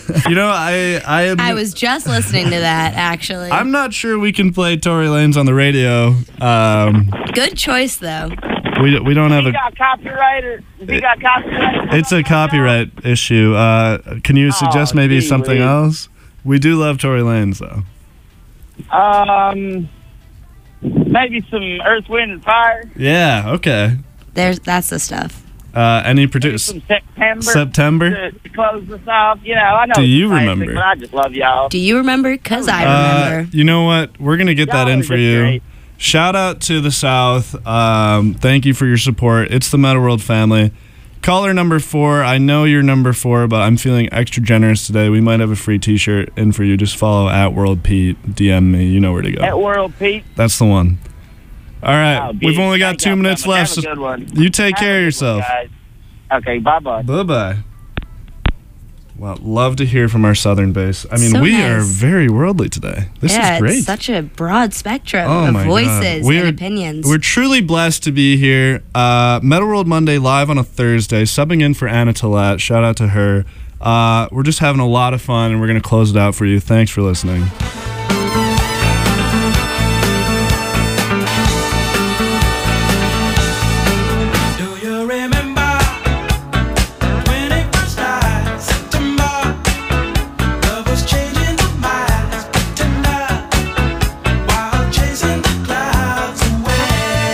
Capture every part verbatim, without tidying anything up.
You know, I I, am, I was just listening to that, actually. I'm not sure we can play Tory Lanez on the radio. Um, Good choice, though. We we don't have he a. got copyrighted. He got copyrighted. It's a copyright issue. Uh, can you suggest Oh, maybe gee something whiz. else? We do love Tory Lanez, though. Um, maybe some Earth, Wind, and Fire. Yeah. Okay. There's that's the stuff. Uh, any Maybe particular some September. September? To, to close this off. You know, I know. Do it's you classic, remember? But I just love y'all. Do you remember? Because I Uh, remember. you know what? We're gonna get that Y'all in are for just you. great. Shout out to the South. Um, thank you for your support. It's the Meta World family. Caller number four. I know you're number four, but I'm feeling extra generous today. We might have a free T-shirt in for you. Just follow at World Pete. D M me. You know where to go. At World Pete. That's the one. All right. Oh, We've dude, only got thank two y'all minutes coming. left. Have a So good one. you take Have care of a good one, yourself. guys. Okay. Bye bye. Bye bye. Well, love to hear from our Southern base. I mean, So we nice. are very worldly today. This yeah, is great. it's such a broad spectrum Oh of my God. voices We and are- opinions. We're truly blessed to be here. Uh, Metal World Monday live on a Thursday, subbing in for Anna Talat. Shout out to her. Uh, we're just having a lot of fun, and we're going to close it out for you. Thanks for listening. Do you remember when it first started? September, love was changing the minds, tender, while chasing the clouds away.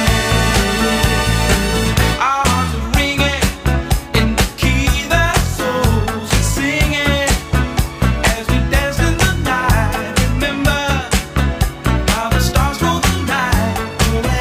Our hearts were ringing in the key that souls were singing as we danced in the night. Remember how the stars stole the night away.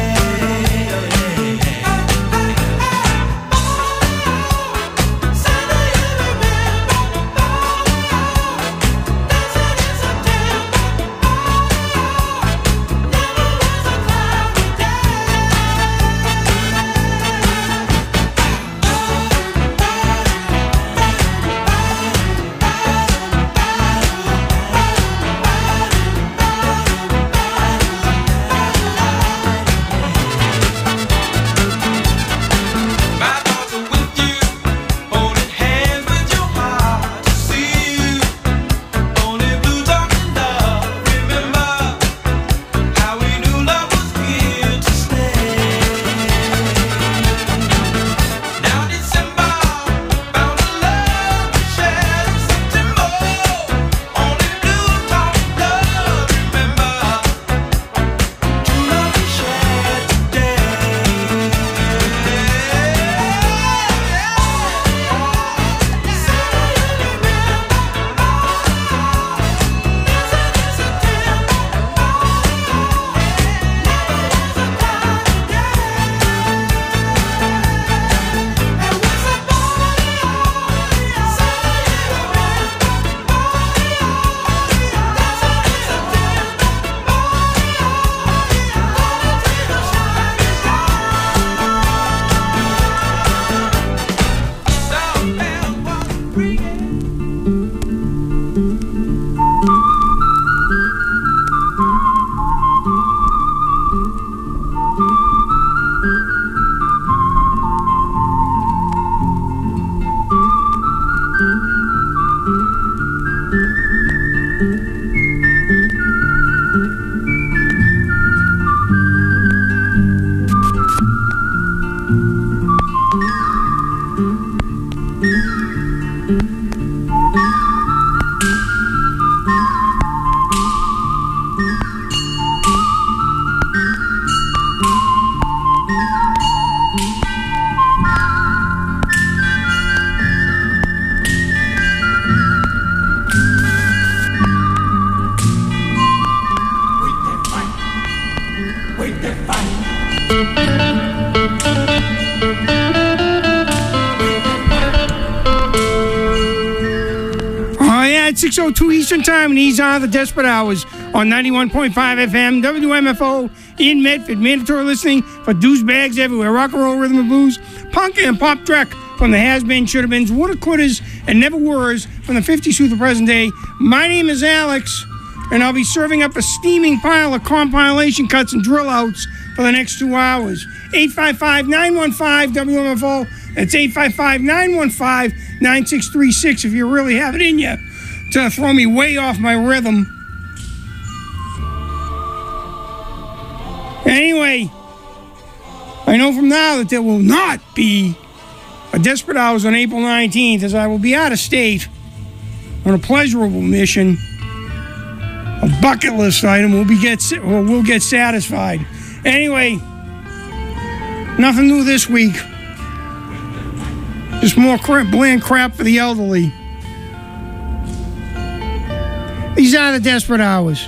My thoughts are with you, holding hands with your heart to see you. Only blue dark love. Remember how we knew love was here to stay. Now December found a love we shared in September. Only blue dark love. Remember true love we shared today. Oh, yeah, it's six oh two Eastern Time, and he's on the Desperate Hours on ninety-one point five F M, W M F O in Medford. Mandatory listening for douchebags everywhere. Rock and roll, rhythm and blues, punk and pop dreck from the has-been, should-have-beens, woulda-couldas, and never-weres from the fifties through the present day. My name is Alex, and I'll be serving up a steaming pile of compilation cuts and drill-outs for the next two hours. eight five five, nine one five, W M F O. It's eight five five, nine one five, nine six three six if you really have it in you to throw me way off my rhythm. Anyway, I know from now that there will not be a Desperate Hours on April nineteenth, as I will be out of state on a pleasurable mission. A bucket list item will be get will will get satisfied. Anyway, nothing new this week. Just more crap, bland crap for the elderly. These are the Desperate Hours.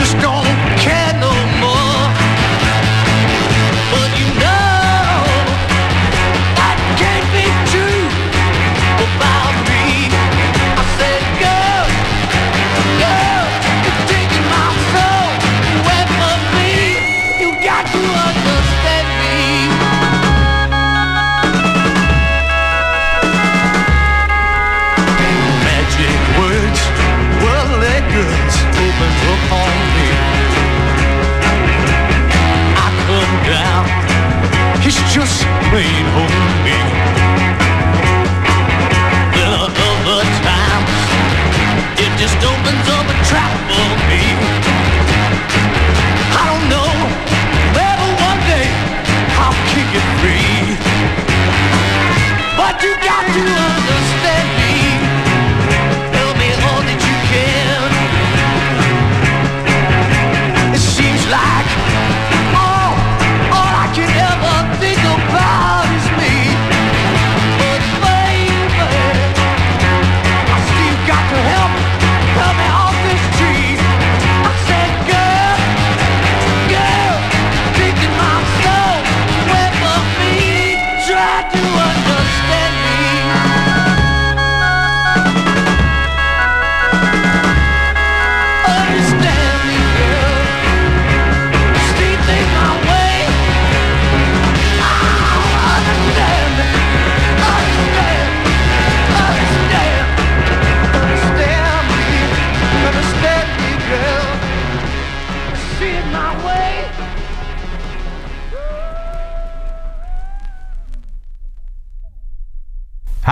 Just don't care no more. But you know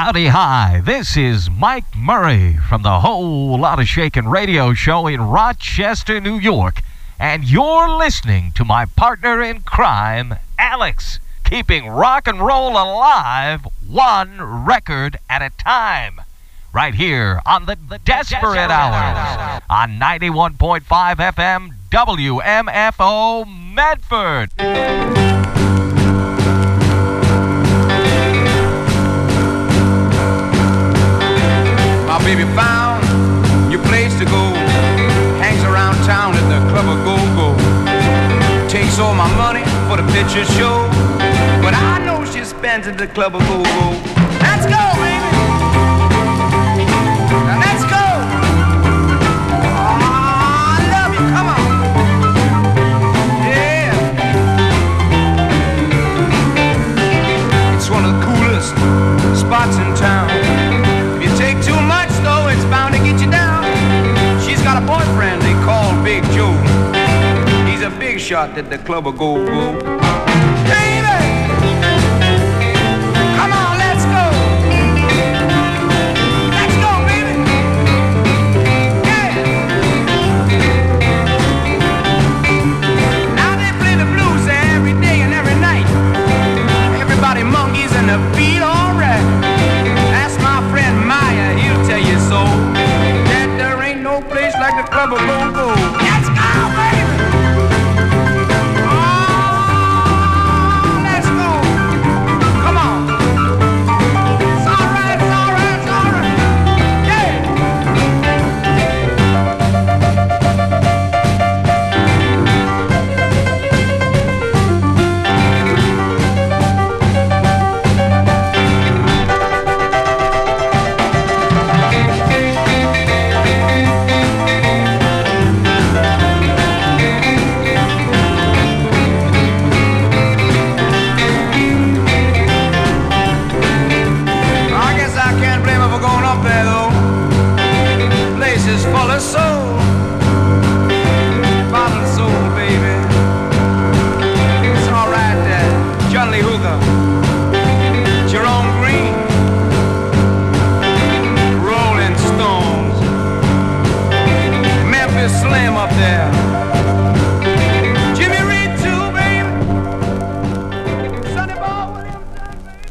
Howdy, hi. This is Mike Murray from the Whole Lotta Shakin' radio show in Rochester, New York. And you're listening to my partner in crime, Alex, keeping rock and roll alive one record at a time. Right here on the, the Desperate, Desperate Hours on ninety-one point five F M W M F O Medford. My baby found your place to go. Hangs around town at the club of go-go. Takes all my money for the picture show. But I know she spends at the club of go-go. Let's go, baby. Now let's go. Oh, I love you. Come on. Yeah. It's one of the coolest spots in town. If you take too much, though, it's bound to get you down. She's got a boyfriend they call Big Joe. He's a big shot at the club of go-go. Baby! Come on, let's go! Let's go, baby! Yeah! Now they play the blues every day and every night. Everybody monkeys and the beat alright. Ask my friend Maya, he'll tell you so. That there ain't no place like the club of go-go. Let's go, baby! Oh, let's go! Come on! It's alright, it's alright, it's alright! Yeah! I guess I can't blame her for going up there, though. The place is full of soul. Bottle of soul, baby. It's all right there. John Lee Hooker. Jerome Green. Rolling Stones. Memphis Slim up there. Jimmy Reed, too, baby. Sonny Boy Williamson, baby.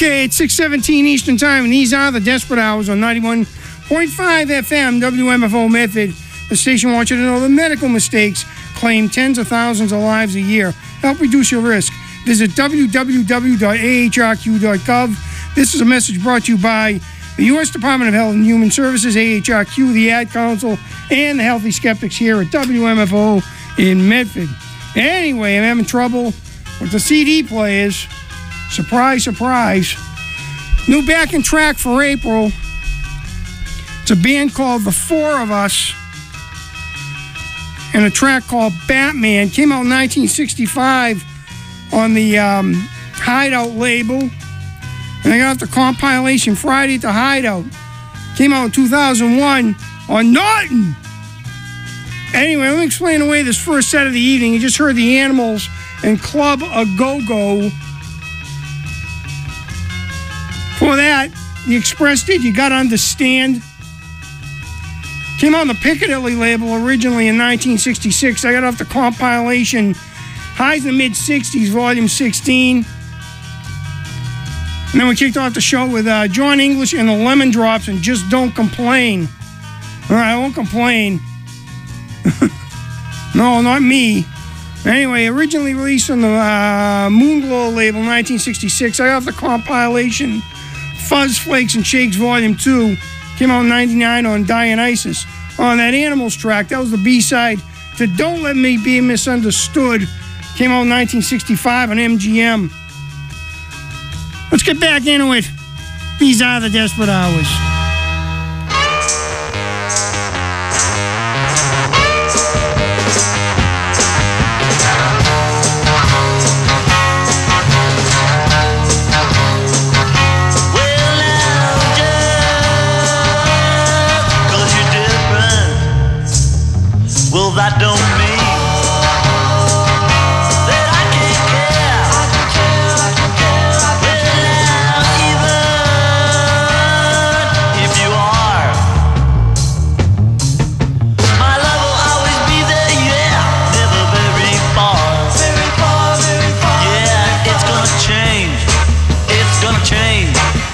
Okay, it's six seventeen Eastern Time, and these are the Desperate Hours on ninety-one point five F M, W M F O Medford. The station wants you to know that medical mistakes claim tens of thousands of lives a year. Help reduce your risk. Visit w w w dot a h r q dot gov. This is a message brought to you by the U S Department of Health and Human Services, A H R Q, the Ad Council, and the Healthy Skeptics here at W M F O in Medford. Anyway, I'm having trouble with the C D players. Surprise, surprise. New backing track for April. It's a band called The Four of Us. And a track called Batman. Came out in nineteen sixty-five on the um, Hideout label. And I got the compilation Friday at the Hideout. Came out in two thousand one on Norton. Anyway, let me explain away this first set of the evening. You just heard the Animals and Club A Go-Go. For that, the Express did You Gotta Understand. Came out on the Piccadilly label originally in nineteen sixty-six. I got off the compilation Highs in the Mid-sixties, Volume sixteen. And then we kicked off the show with uh, John English and the Lemon Drops and Just Don't Complain. All right, I won't complain. No, not me. Anyway, originally released on the uh, Moonglow label in nineteen sixty-six. I got off the compilation Fuzz Flakes and Shakes Volume two. Came out in ninety-nine on Dionysus. On that Animals track, that was the B-side to Don't Let Me Be Misunderstood. Came out in nineteen sixty-five on M G M. Let's get back into it. These are the Desperate Hours. Well, that don't mean that I can't care. Well, even if you are, my love will always be there, yeah, never very far. Very far, very far. Yeah, it's gonna change. It's gonna change.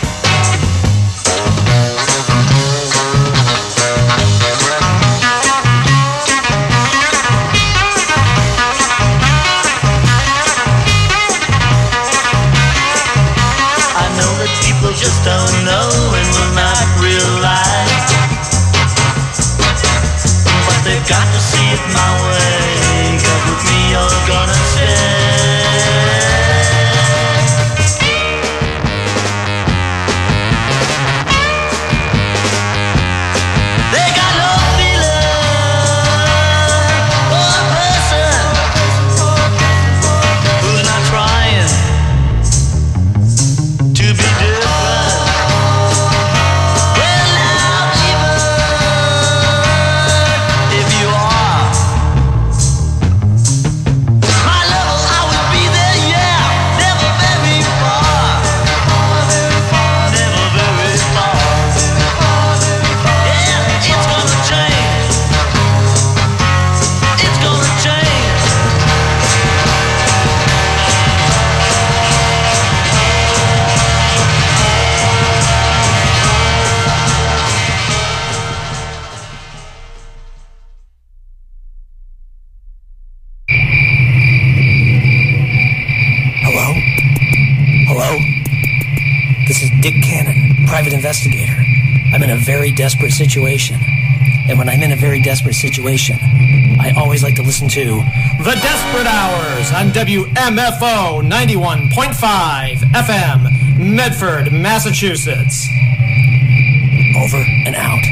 Just don't know and will not realize, but they've got to see it my way, 'cause with me you're gonna stay. They got no feeling for a person who's not trying to be different. Investigator. I'm in a very desperate situation. And when I'm in a very desperate situation, I always like to listen to The Desperate Hours on W M F O ninety-one point five F M, Medford, Massachusetts. Over and out.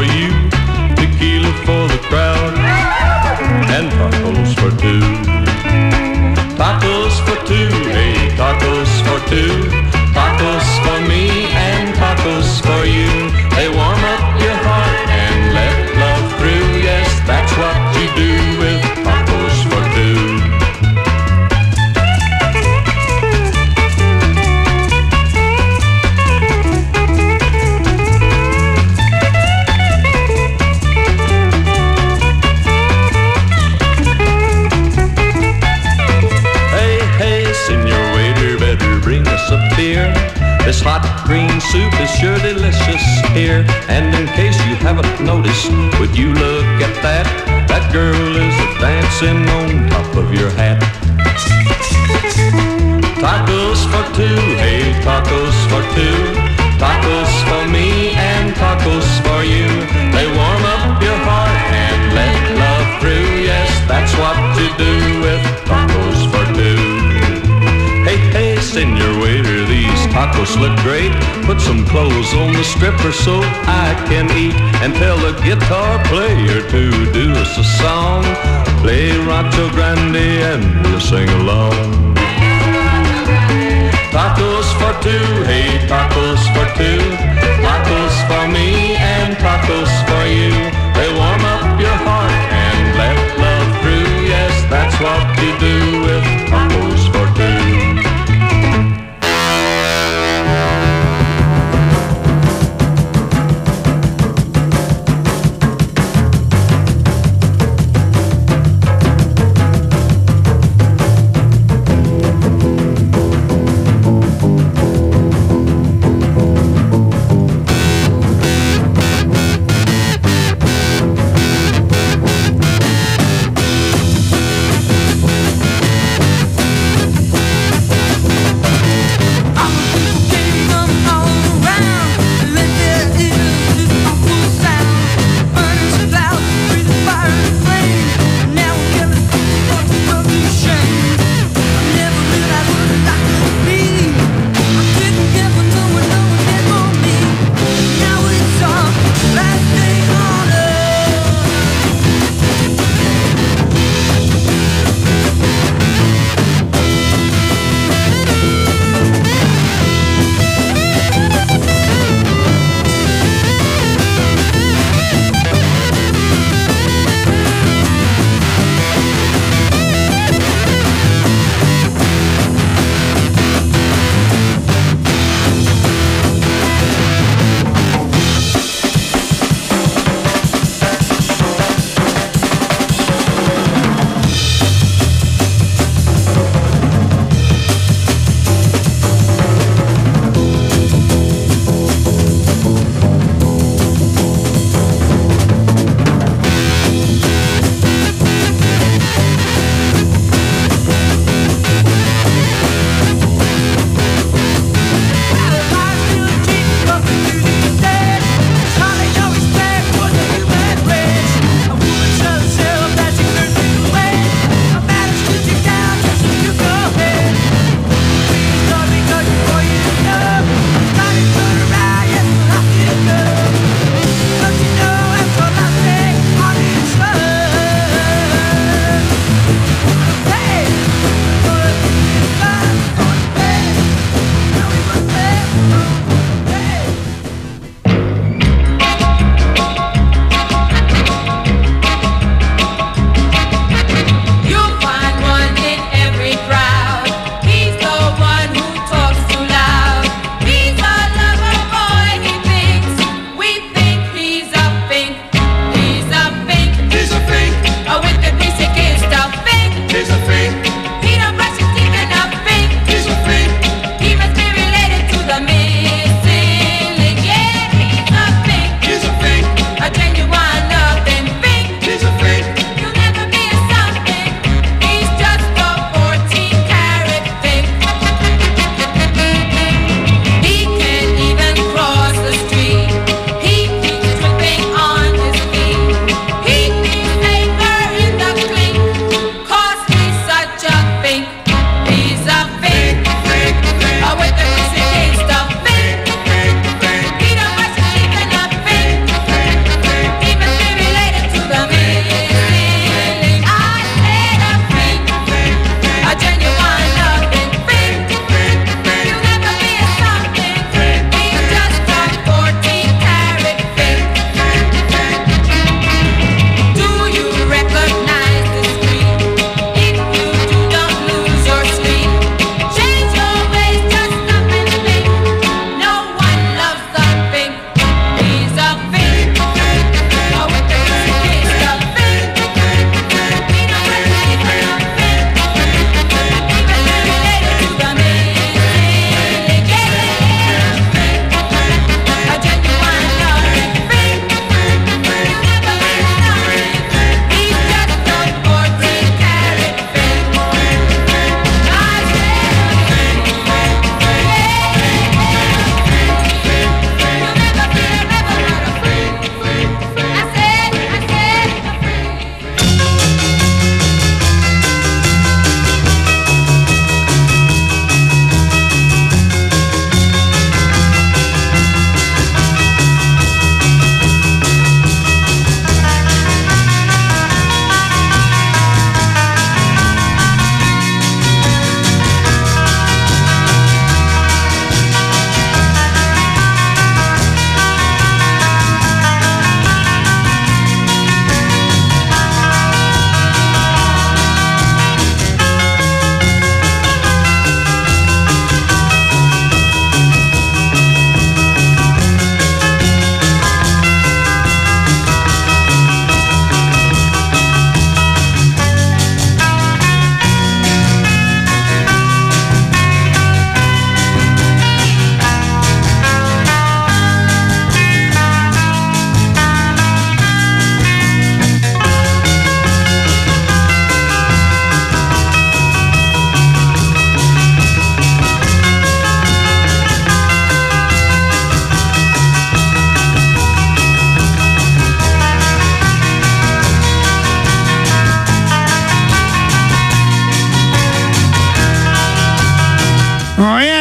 you, tequila for the crowd, and tacos for two. Tacos for two, hey, tacos for two. Tacos for me and tacos for you. They warm up your heart and let love through. Yes, that's what you do with tacos for two. This hot green soup is sure delicious here. And in case you haven't noticed, would you look at that? That girl is a dancing on top of your hat. Tacos for two, hey, tacos for two. Tacos for me and tacos for you. They warm up your heart and let love through. Yes, that's what you do with tacos for two. Hey, hey, senor waiter, these tacos look great. Put some clothes on the stripper so I can eat. And tell the guitar player to do us a song. Play Rancho Grande and we'll sing along. Tacos for two, hey, tacos for two. Tacos for me and tacos for you. They warm up your heart and let love through. Yes, that's what you do with tacos for two.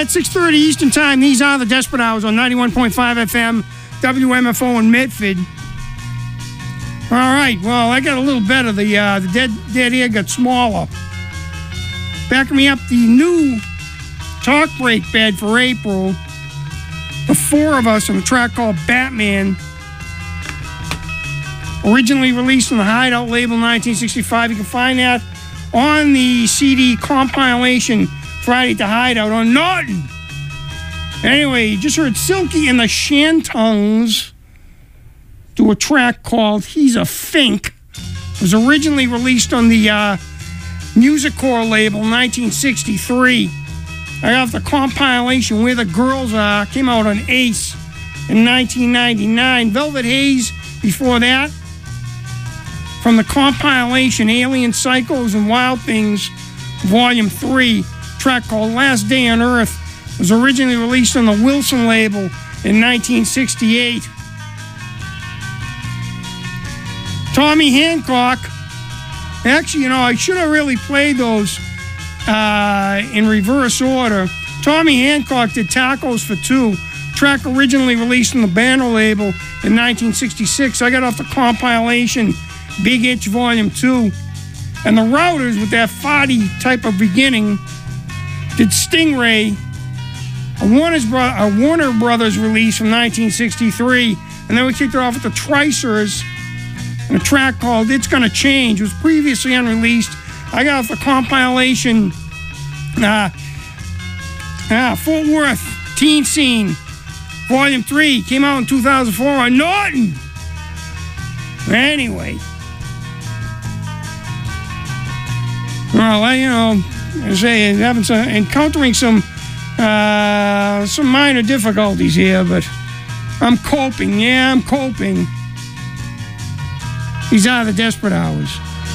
at six thirty Eastern Time. These are the Desperate Hours on ninety-one point five F M, W M F O in Medford. All right, well, I got a little better. The uh, the dead dead air got smaller. Backing me up, the new talk break bed for April. The four of us on a track called Batman. Originally released on the Hideout label nineteen sixty-five. You can find that on the C D compilation Friday at the Hideout on Norton. Anyway, you just heard Silky and the Shantongs do a track called He's a Fink. It was originally released on the uh, Music Core label nineteen sixty-three. I got the compilation Where the Girls Are, came out on Ace in nineteen ninety-nine. Velvet Haze before that. From the compilation Alien Psychos and Wild Things, Volume three, track called Last Day on Earth, was originally released on the Wilson label in nineteen sixty-eight. Tommy Hancock. Actually, you know, I should have really played those uh, in reverse order. Tommy Hancock did Tacos for Two, track originally released on the Banner label in nineteen sixty-six. I got off the compilation Big Itch Volume two. And the Routers, with that farty type of beginning, did Stingray, a Warner's Bro- a Warner Brothers release from nineteen sixty-three. And then we kicked it off with the Tricers, and a track called It's Gonna Change. It was previously unreleased. I got off the compilation uh, uh, Fort Worth Teen Scene, Volume three, came out in two thousand four on Norton. Anyway. Well, I, you know, I say having some, encountering some uh, some minor difficulties here, but I'm coping. Yeah, I'm coping. These are the Desperate Hours.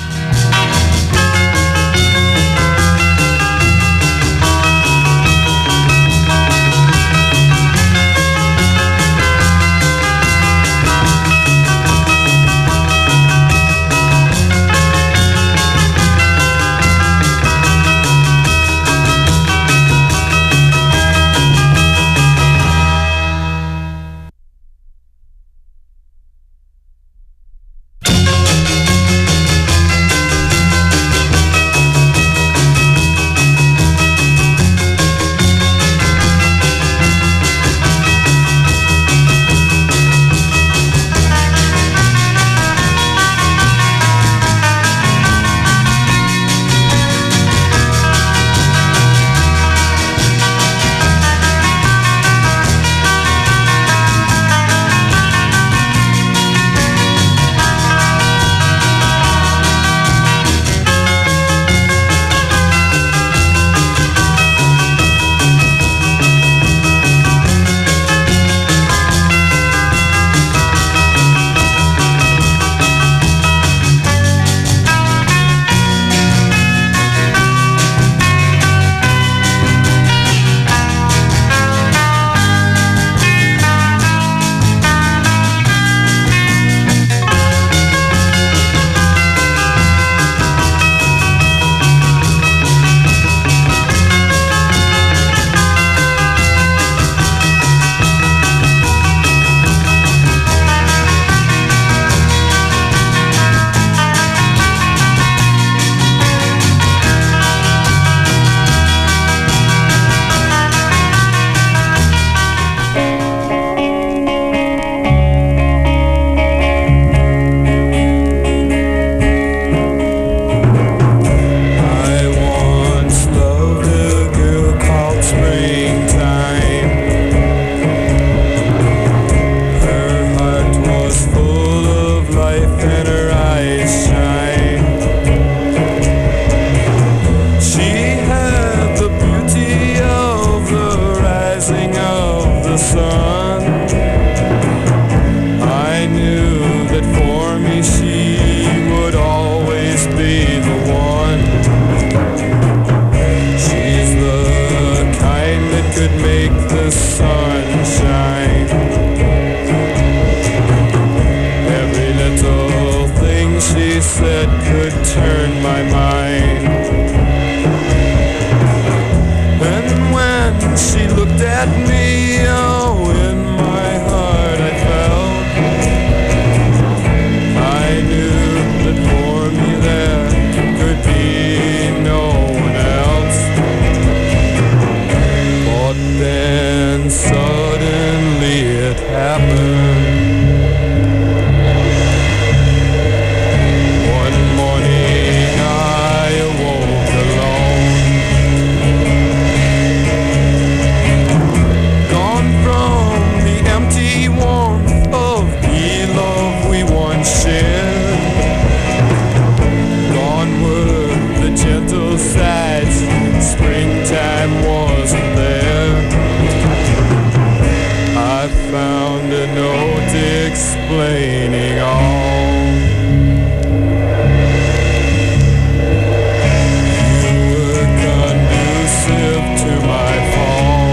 turn my mind. And when she at me, oh, in my heart I felt. I knew that for me there could be no one else. But then suddenly it happened. One morning I awoke alone, gone from the empty warmth of the love we once shared. Gone were the gentle sighs, springtime wasn't there. I found a note explaining all. You were conducive to my fall.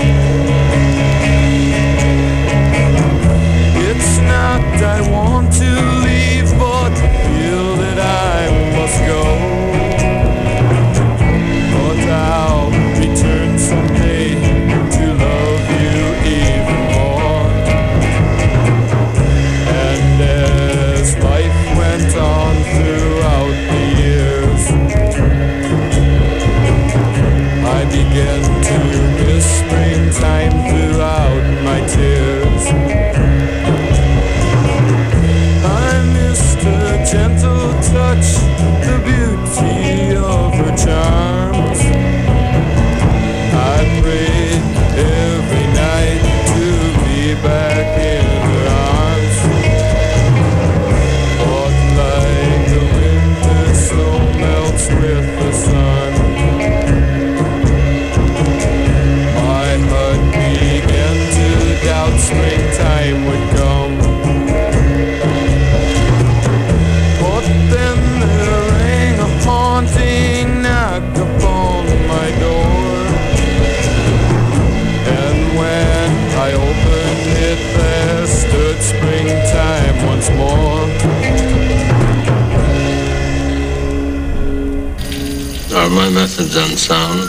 It's not I want to leave, but feel that I must go. But I'll return someday to love you even more. And as life went on throughout the years, I began to miss springtime throughout my tears. I missed her gentle touch, the beauty of her charms. I prayed every night to be back in her arms. But like the winter snow melts with the sun, my heart began to doubt springtime would come. But then there rang a haunting knock upon my door, and when I opened it, there stood springtime once more. Are my methods unsound?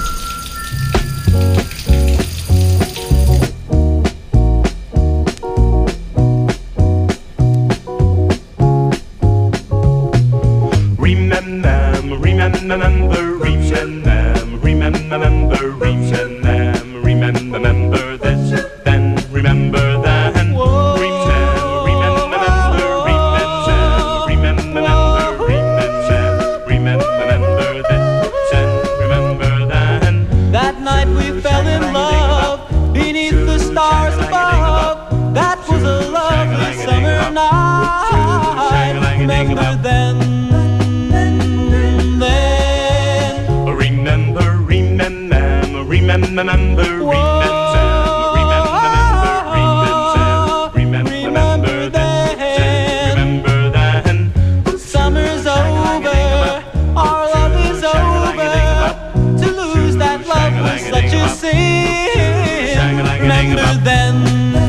Remember, remember, remember, remember, remember, remember, remember this, then remember that. Remember, remember, remember, remember, remember, remember this, and remember that. That night we fell in love beneath the stars above. That was a lovely summer night. Remember then. Remember, remember, remember, remember, remember that, remember that. Summer's over, our love is over. To lose that love was such a sin. Remember then,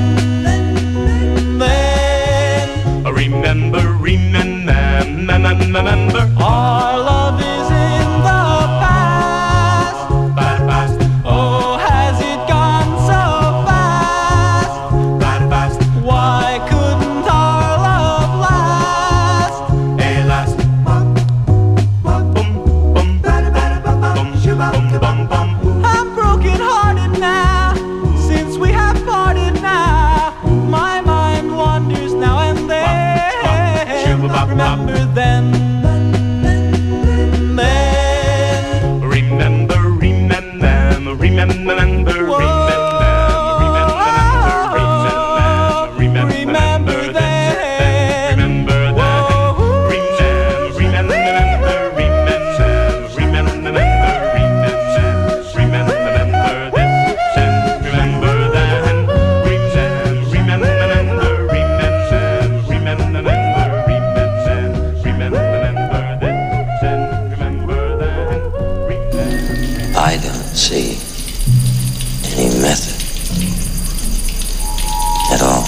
then. Remember, remember, remember. Our love is in the past. Past. Oh, has it gone so fast? Past. Why couldn't our love last? Hey, last. Bum, bum, bum, bum, bum, bum. I'm broken hearted now, since we have parted now. My mind wanders now and then. Remember then, then. Remember, remember, remember, remember, remember, remember, remember, remember that, remember that, remember, remember, remember, remember, remember, remember, remember this, and remember that, remember, remember, remember, remember, remember, remember, remember this, and remember that. I don't see any method at all.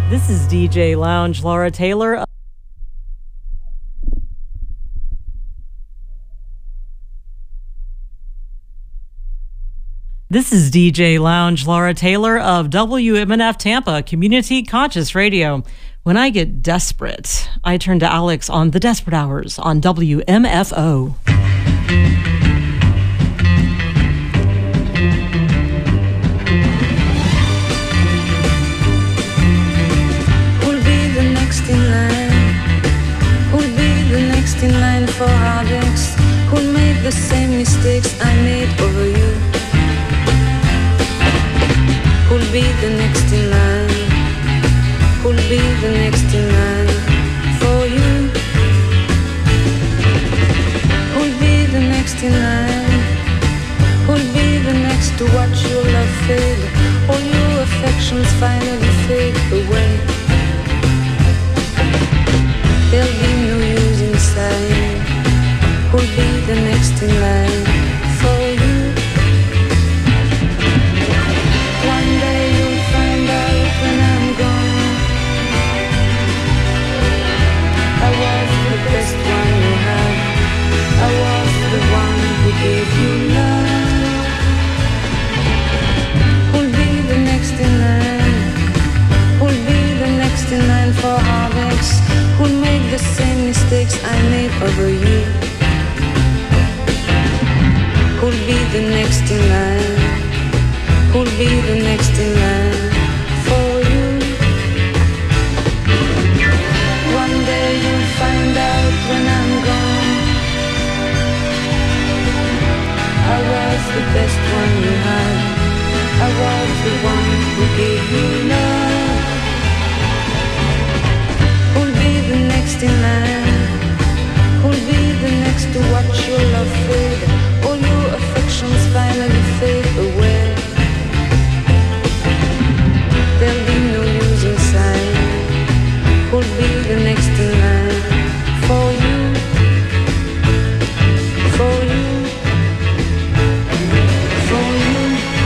This is D J Lounge Laura Taylor. This is D J Lounge Laura Taylor of W M N F Tampa, Community Conscious Radio. When I get desperate, I turn to Alex on The Desperate Hours on W M F O. Who'll be the next in line? Who'll be the next in line for heartaches? Who'll make the same mistakes I made over you? Who'll be the next in line? Who'll be the next in line for you? Who'll be the next in line? Who'll be the next to watch your love fade? All your affections finally fade away. There'll be no use inside. Who'll be the next in line for you? One day you'll find out when I'm gone, I was the best one you had. I was the one who gave you love. Who'll be the next in line? Who'll be the next in line for heartaches? Who'll make the same mistakes I made over you? Who'll be the next in line? Who'll be the next in line for you? One day you'll find out when I'm gone, I was the best one you had. I was the one who gave you love. Who'll be the next in line? Who'll be the next to watch your love fade? All your affections finally fade away. There'll be no use inside. Who'll be the next in line for you? For you? For you?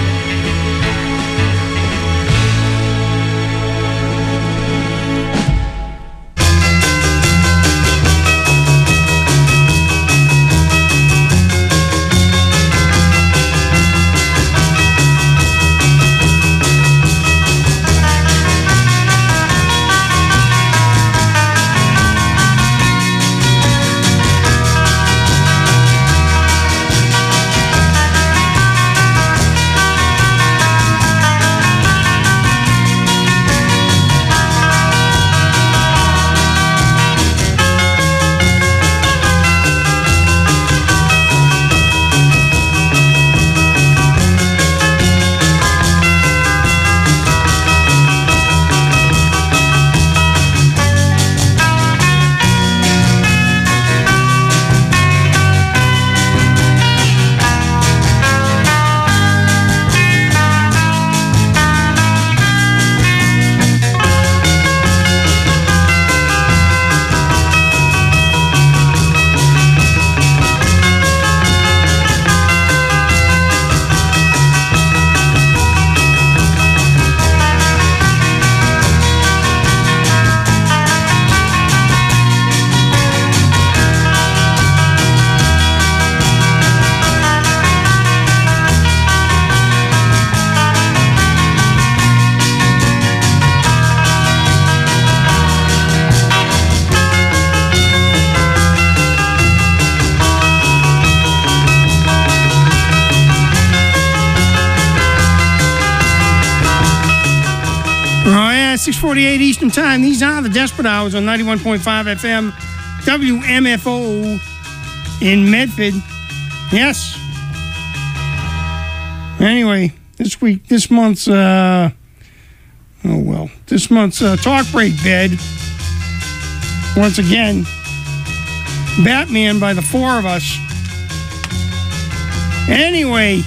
six forty-eight Eastern Time. These are the Desperate Hours on ninety-one point five F M, W M F O in Medford. Yes. Anyway, this week, this month's, uh, oh well, this month's uh, Talk Break Bed, once again, Batman by the four of us. Anyway,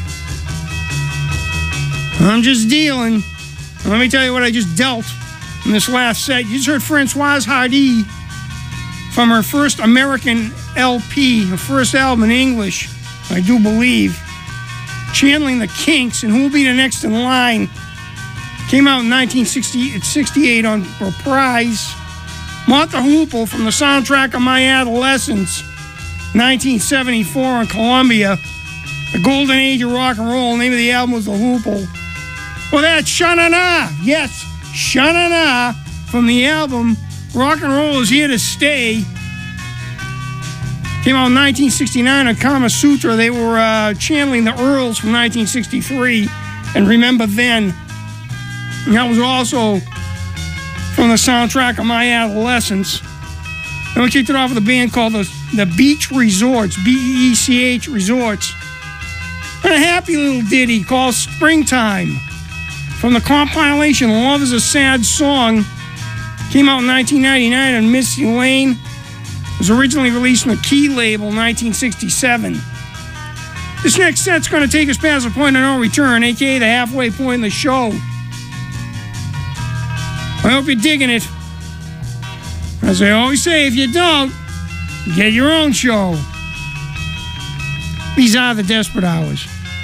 I'm just dealing. Let me tell you what I just dealt in this last set. You just heard Françoise Hardy from her first American L P, her first album in English, I do believe, channeling the Kinks, and who will be the next in line Came out in nineteen sixty-eight on Reprise. Mott the Hoople from the soundtrack of my adolescence, nineteen seventy-four on Columbia. The golden age of rock and roll. The name of the album was The Hoople. Well, that's Sha-Na-Na. Yes, Sha-Na-Na from the album Rock and Roll Is Here to Stay. Came out in nineteen sixty-nine on Kama Sutra. They were uh, channeling the Earls from nineteen sixty-three. And Remember Then. And that was also from the soundtrack of my adolescence. Then we kicked it off with a band called the, the Beach Resorts, B E E C H Resorts. And a happy little ditty called Springtime from the compilation Love is a Sad Song. Came out in nineteen ninety-nine on Misty Lane. It was originally released on the Key label in nineteen sixty-seven. This next set's going to take us past the point of no return, aka the halfway point in the show. I hope you're digging it. As I always say, if you don't, get your own show. These are the Desperate Hours.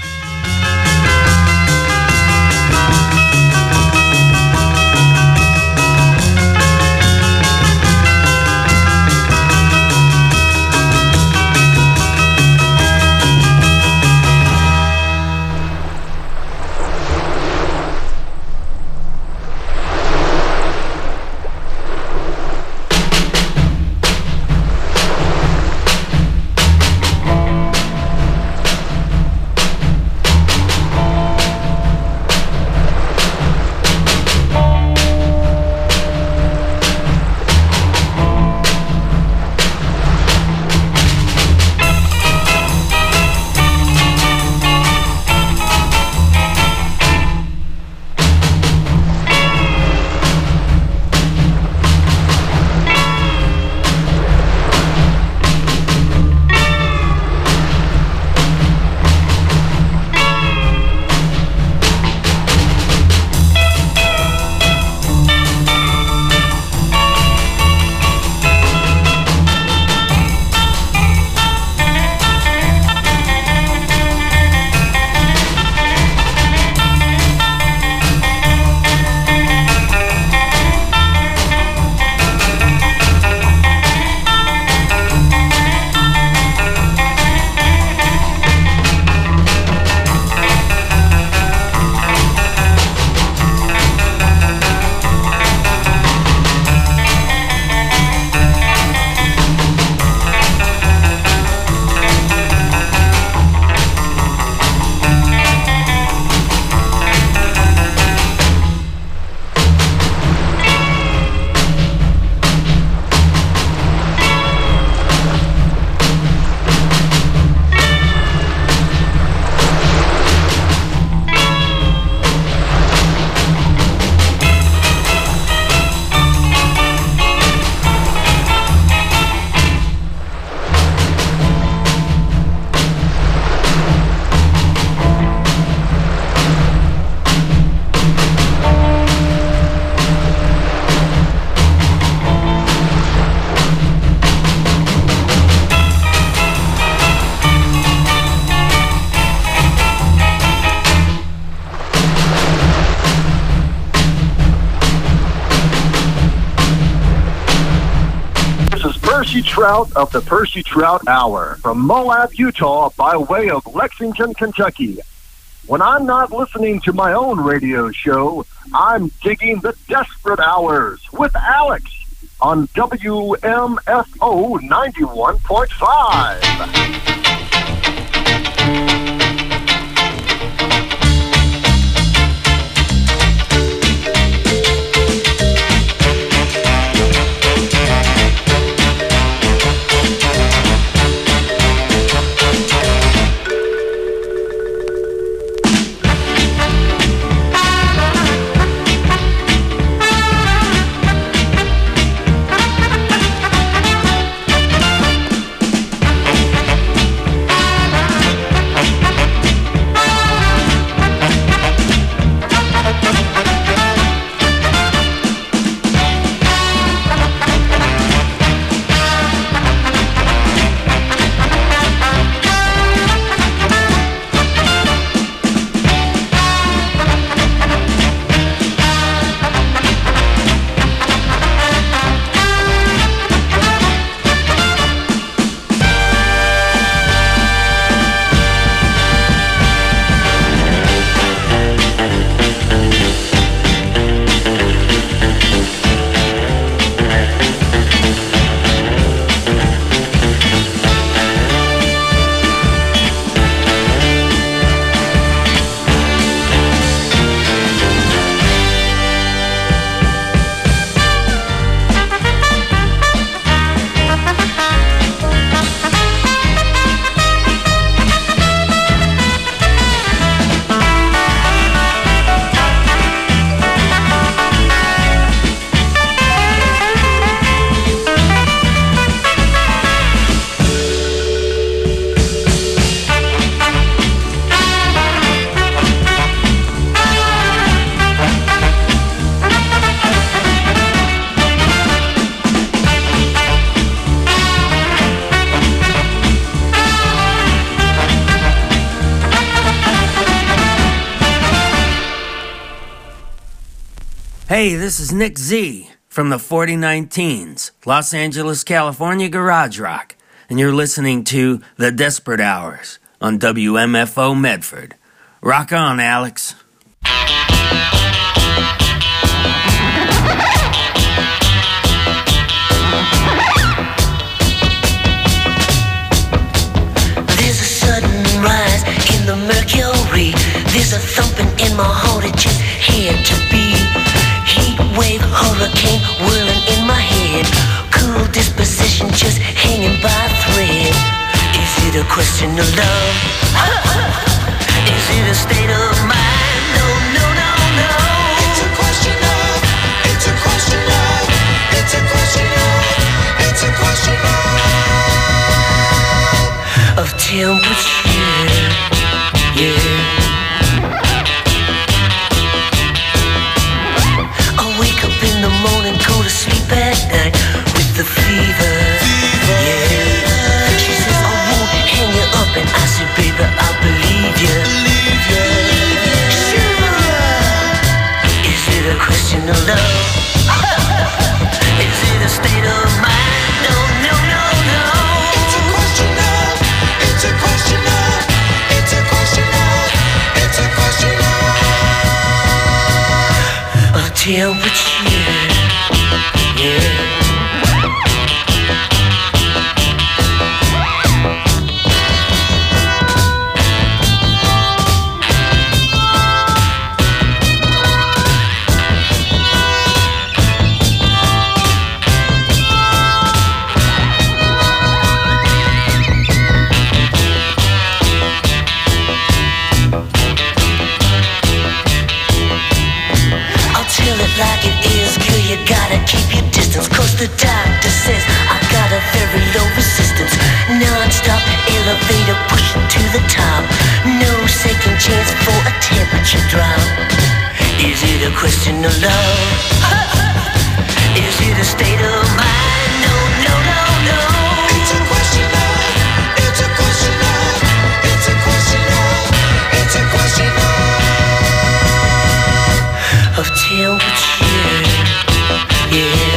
Percy Trout of the Percy Trout Hour from Moab, Utah, by way of Lexington, Kentucky. When I'm not listening to my own radio show, I'm digging the Desperate Hours with Alex on W M F O ninety-one point five. Hey, this is Nick Z from the forty nineteens, Los Angeles, California Garage Rock, and you're listening to The Desperate Hours on W M F O Medford. Rock on, Alex. There's a sudden rise in the mercury. There's a thumping in my heart, it just had to be. Heat wave, hurricane whirling in my head. Cool disposition just hanging by a thread. Is it a question of love? Is it a state of mind? No, no, no, no. It's a question of, it's a question of, it's a question of, it's a question of, of temperature, yeah. In the morning, go to sleep at night with the fever. Yeah. She says I won't hang you up, and I said, baby, I believe you. Sure. Is it a question of love? Is it a state of mind? No, no, no, no. It's a question of. It's a question of. It's a question of. It's a question of. Of temperature. Yeah. Like it is, girl, you gotta keep your distance. Cause the doctor says I got a very low resistance. Non-stop elevator pushing to the top. No second chance for a temperature drop. Is it a question of love? Is it a state of mind? No, no, no, no. It's a question of, it's a question of, it's a question of, it's a question of, of temperature. Yeah.